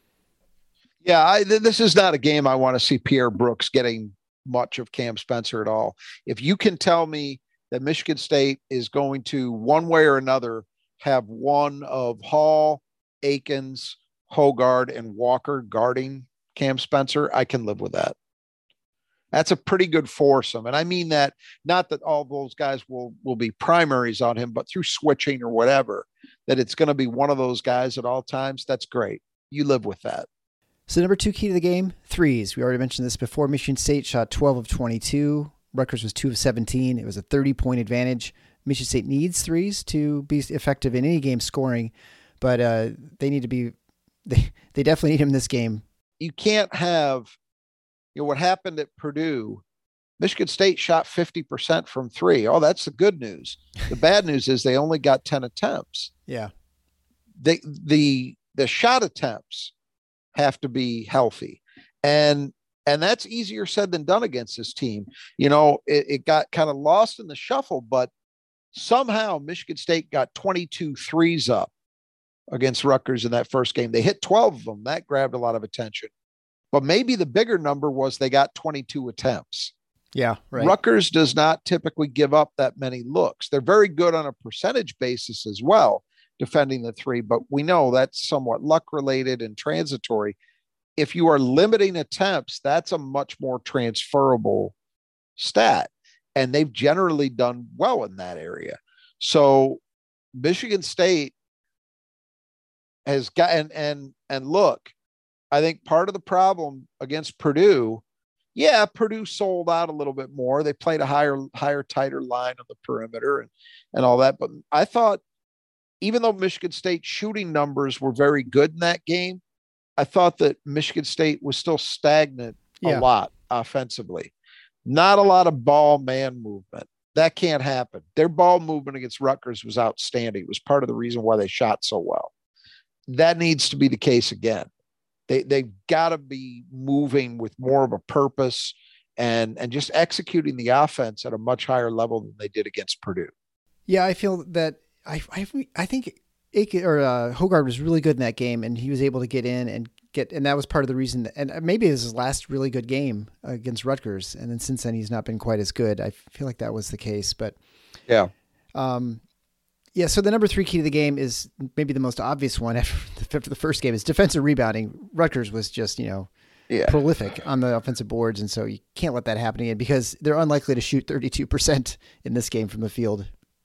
Yeah, I, th- this is not a game I want to see Pierre Brooks getting much of Cam Spencer at all. If you can tell me that Michigan State is going to, one way or another, have one of Hall, Akins, Hogard, and Walker guarding Cam Spencer, I can live with that. That's a pretty good foursome. And I mean that, not that all those guys will, will be primaries on him, but through switching or whatever, that it's going to be one of those guys at all times. That's great. You live with that.
So number two key to the game, threes. We already mentioned this before. Michigan State shot twelve of twenty-two. Rutgers was two of seventeen. It was a thirty-point advantage. Michigan State needs threes to be effective in any game scoring, but uh, they need to be, they, they definitely need him in this game.
You can't have, you know, what happened at Purdue, Michigan State shot fifty percent from three. Oh, that's the good news. The bad news is they only got ten attempts.
Yeah.
They, the, the shot attempts have to be healthy. And, and that's easier said than done against this team. You know, it, it got kind of lost in the shuffle, but somehow Michigan State got twenty-two threes up against Rutgers in that first game. They hit twelve of them. That grabbed a lot of attention. But maybe the bigger number was they got twenty-two attempts.
Yeah, right.
Rutgers does not typically give up that many looks. They're very good on a percentage basis as well, defending the three, but we know that's somewhat luck related and transitory. If you are limiting attempts, that's a much more transferable stat. And they've generally done well in that area. So Michigan State has got, and, and, and look, I think part of the problem against Purdue, yeah, Purdue sold out a little bit more. They played a higher, higher, tighter line on the perimeter and, and all that. But I thought, even though Michigan State shooting numbers were very good in that game, I thought that Michigan State was still stagnant
yeah.
a lot offensively. Not a lot of ball man movement. That can't happen. Their ball movement against Rutgers was outstanding. It was part of the reason why they shot so well. that needs to be the case again. They they've got to be moving with more of a purpose and and just executing the offense at a much higher level than they did against Purdue.
Yeah, I feel that I I, I think Aiken, or uh, Hoggard was really good in that game, and he was able to get in and get, and that was part of the reason. That, and maybe it was his last really good game against Rutgers, and then since then he's not been quite as good. I feel like that was the case, but
yeah,
um, yeah. So the number three key to the game is maybe the most obvious one after the, after the first game is defensive rebounding. Rutgers was just you know
yeah.
prolific on the offensive boards, and so you can't let that happen again because they're unlikely to shoot thirty-two percent in this game from the field.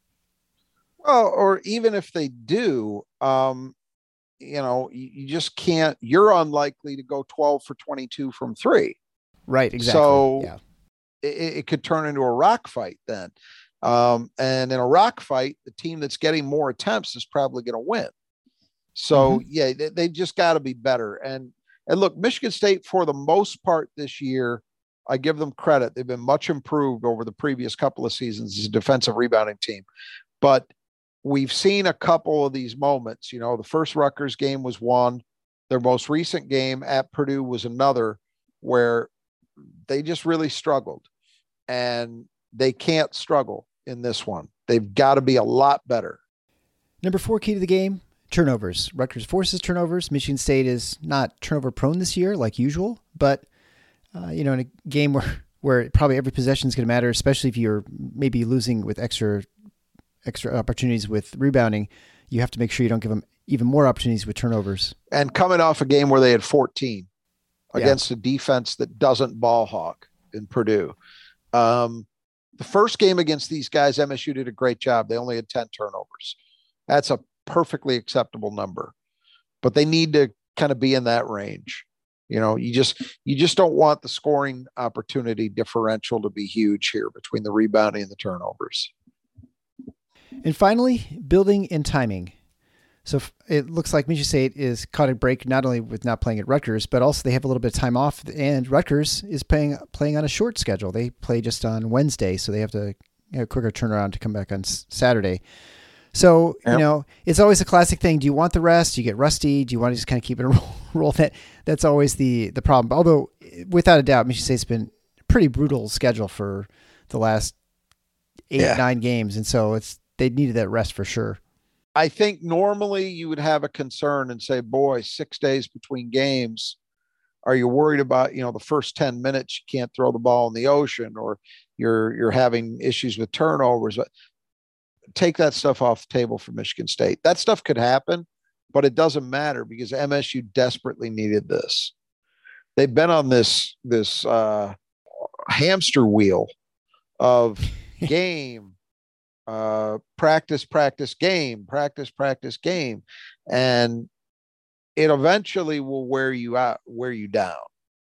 Well, or even if they do, um, you know, you, you just can't, you're unlikely to go twelve for twenty-two from three.
Right. Exactly.
So
yeah.
it, it could turn into a rock fight then. Um, and in a rock fight, the team that's getting more attempts is probably going to win. So mm-hmm. yeah, they, they just got to be better. And, and look, Michigan State, for the most part this year, I give them credit. They've been much improved over the previous couple of seasons as a defensive rebounding team. But we've seen a couple of these moments. You know, the first Rutgers game was one. Their most recent game at Purdue was another where they just really struggled. And they can't struggle in this one. They've got to be a lot better.
Number four key to the game, turnovers. Rutgers forces turnovers. Michigan State is not turnover prone this year like usual, but, uh, you know, in a game where, where probably every possession is going to matter, especially if you're maybe losing with extra extra opportunities with rebounding, you have to make sure you don't give them even more opportunities with turnovers.
And coming off a game where they had fourteen
yeah.
against a defense that doesn't ball hawk in Purdue. Um, the first game against these guys, M S U did a great job. They only had ten turnovers. That's a perfectly acceptable number, but they need to kind of be in that range. You know, you just, you just don't want the scoring opportunity differential to be huge here between the rebounding and the turnovers.
And finally, building and timing. So it looks like Michigan State is caught a break not only with not playing at Rutgers, but also they have a little bit of time off. And Rutgers is playing playing on a short schedule. They play just on Wednesday, so they have to you know, quicker turnaround to come back on Saturday. So yep. you know it's always a classic thing. Do you want the rest? Do you get rusty? Do you want to just kind of keep it a roll? roll? That that's always the the problem. Although without a doubt, Michigan State's been a pretty brutal schedule for the last eight yeah. nine games, and so it's. They needed that rest for sure.
I think normally you would have a concern and say, boy, six days between games. Are you worried about, you know, the first ten minutes, you can't throw the ball in the ocean or you're, you're having issues with turnovers. Take that stuff off the table for Michigan State. That stuff could happen, but it doesn't matter because M S U desperately needed this. They've been on this, this uh, hamster wheel of game, uh practice practice game practice practice game and it eventually will wear you out wear you down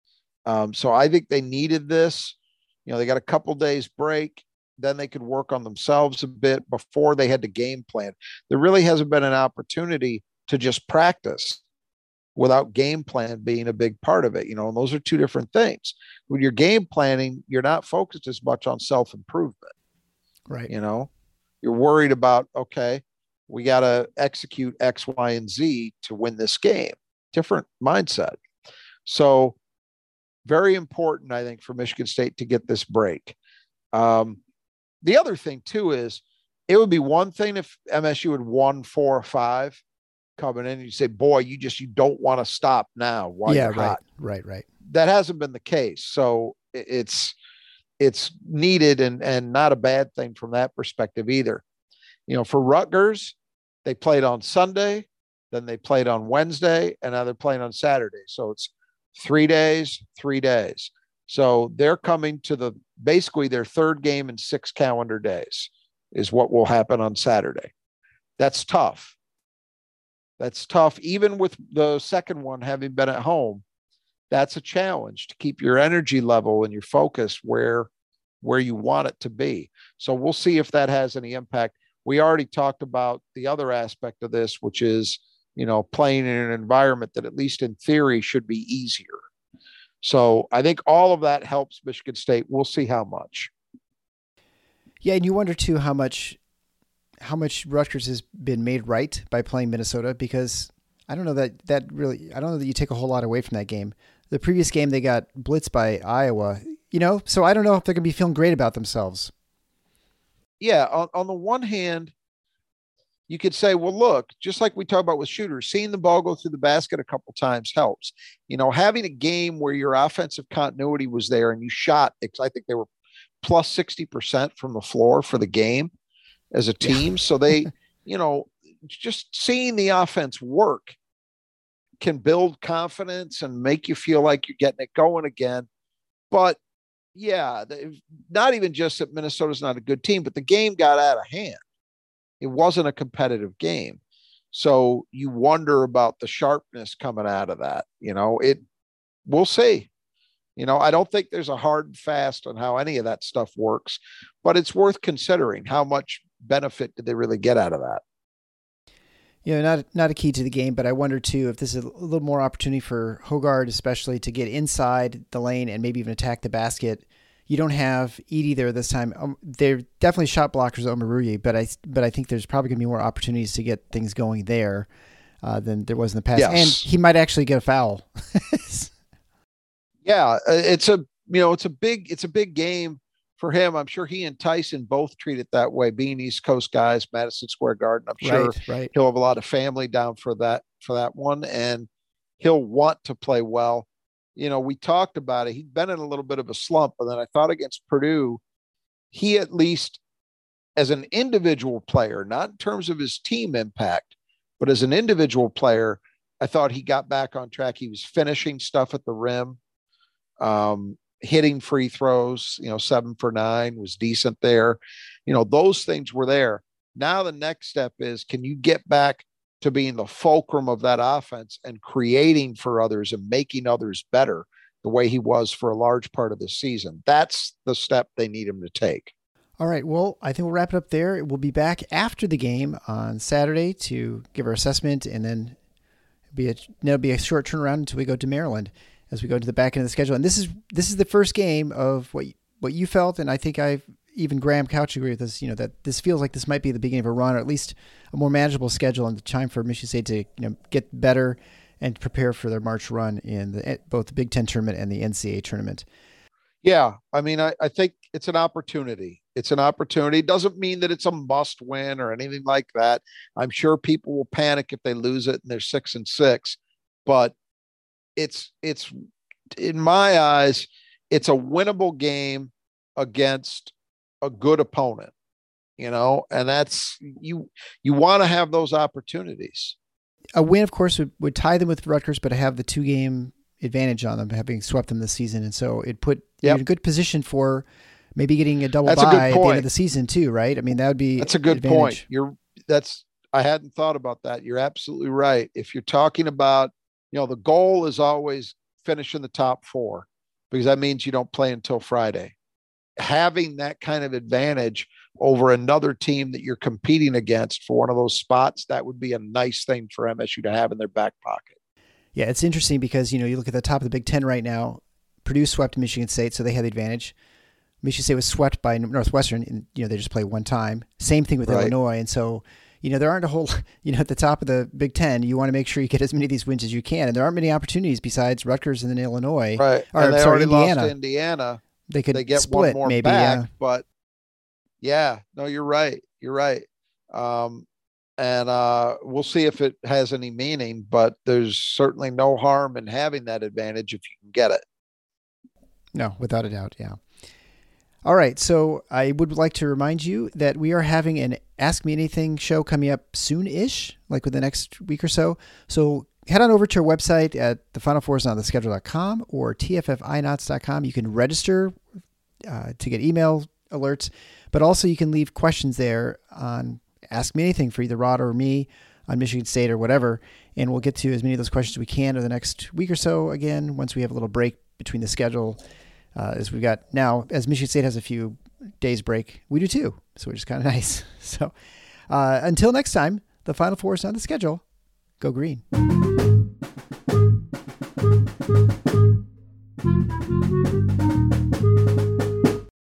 um so I think they needed this. You know, they got a couple days break, then they could work on themselves a bit before they had to game plan. There really hasn't been an opportunity to just practice without game plan being a big part of it, you know, and those are two different things. When you're game planning, you're not focused as much on self-improvement,
right?
You know, you're worried about, okay, we got to execute X, Y, and Z to win this game. Different mindset. So very important, I think, for Michigan State to get this break. Um, the other thing, too, is it would be one thing if M S U had won four or five coming in and you say, boy, you just, you don't want to stop now while
yeah,
you're
right,
hot.
right, right.
That hasn't been the case. So it's, it's needed and, and not a bad thing from that perspective either. You know, for Rutgers, they played on Sunday, then they played on Wednesday, and now they're playing on Saturday. So it's three days, three days. So they're coming to the, basically their third game in six calendar days is what will happen on Saturday. That's tough. That's tough. Even with the second one having been at home, that's a challenge to keep your energy level and your focus where, where you want it to be. So we'll see if that has any impact. We already talked about the other aspect of this, which is, you know, playing in an environment that at least in theory should be easier. So I think all of that helps Michigan State. We'll see how much.
Yeah. And you wonder too, how much, how much Rutgers has been made right by playing Minnesota, because I don't know that that really, I don't know that you take a whole lot away from that game. The previous game, they got blitzed by Iowa, you know, so I don't know if they're going to be feeling great about themselves.
Yeah. On, on the one hand, you could say, well, look, just like we talk about with shooters, seeing the ball go through the basket a couple times helps. You know, having a game where your offensive continuity was there and you shot, I think they were plus sixty percent from the floor for the game as a team. So they, you know, just seeing the offense work can build confidence and make you feel like you're getting it going again. But yeah, not even just that Minnesota's not a good team, but the game got out of hand. It wasn't a competitive game. So you wonder about the sharpness coming out of that. You know, it, we'll see. You know, I don't think there's a hard and fast on how any of that stuff works, but it's worth considering how much benefit did they really get out of that.
You know, not not a key to the game, but I wonder too if this is a little more opportunity for Hoggard, especially to get inside the lane and maybe even attack the basket. You don't have Edey there this time. Um, they're definitely shot blockers at Omoruyi, but I but I think there's probably going to be more opportunities to get things going there uh, than there was in the past.
Yes.
And he might actually get a foul.
Yeah, it's a you know it's a big it's a big game for him. I'm sure he and Tyson both treat it that way, being East Coast guys, Madison Square Garden. I'm sure
right, right.
he'll have a lot of family down for that for that one, and he'll want to play well. You know, we talked about it. He'd been in a little bit of a slump, but then I thought against Purdue, he at least as an individual player, not in terms of his team impact, but as an individual player, I thought he got back on track. He was finishing stuff at the rim. Um, hitting free throws, you know, seven for nine was decent there. You know, those things were there. Now the next step is, can you get back to being the fulcrum of that offense and creating for others and making others better the way he was for a large part of the season? That's the step they need him to take.
All right. Well, I think we'll wrap it up there. We'll be back after the game on Saturday to give our assessment, and then be a, it'll be a short turnaround until we go to Maryland, as we go to the back end of the schedule. And this is this is the first game of what what you felt, and I think I've even Graham Couch agree with this, you know, that this feels like this might be the beginning of a run, or at least a more manageable schedule, and the time for Michigan State to, you know, get better and prepare for their March run in the, both the Big Ten tournament and the N C double A tournament.
Yeah, I mean, I, I think it's an opportunity. It's an opportunity. It doesn't mean that it's a must win or anything like that. I'm sure people will panic if they lose it and they're six and six, but it's, it's in my eyes, it's a winnable game against a good opponent, you know, and that's, you, you want to have those opportunities.
A win, of course, would, would tie them with Rutgers, but have the two game advantage on them, having swept them this season. And so it put yep. you in a good position for maybe getting a double that's bye a at the end of the season too, right? I mean, that would be,
that's a good
advantage.
point. You're that's, I hadn't thought about that. You're absolutely right. If you're talking about, you know, the goal is always finish in the top four, because that means you don't play until Friday. Having that kind of advantage over another team that you're competing against for one of those spots, that would be a nice thing for M S U to have in their back pocket.
Yeah, it's interesting because, you know, you look at the top of the Big Ten right now, Purdue swept Michigan State, so they had the advantage. Michigan State was swept by Northwestern, and, you know, they just play one time. Same thing with right. Illinois. And so, you know, there aren't a whole, you know, at the top of the Big Ten, you want to make sure you get as many of these wins as you can. And there aren't many opportunities besides Rutgers and then Illinois.
Right.
Or,
and they
sorry,
already
Indiana.
lost to Indiana.
They could
they get
split
one more
maybe,
back,
yeah.
But yeah, no, you're right. You're right. Um, and uh, we'll see if it has any meaning, but there's certainly no harm in having that advantage if you can get it.
No, without a doubt. Yeah. All right. So I would like to remind you that we are having an Ask Me Anything show coming up soon-ish, like within the next week or so. So head on over to our website at the final four is on the schedule dot com or T F F I N O T S dot com. You can register uh, to get email alerts, but also you can leave questions there on Ask Me Anything for either Rod or me on Michigan State or whatever. And we'll get to as many of those questions as we can over the next week or so. Again, once we have a little break between the schedule, uh, as we've got now, as Michigan State has a few days break, we do too. So which is kind of nice. So uh, until next time, the Final Four is on the schedule. Go Green.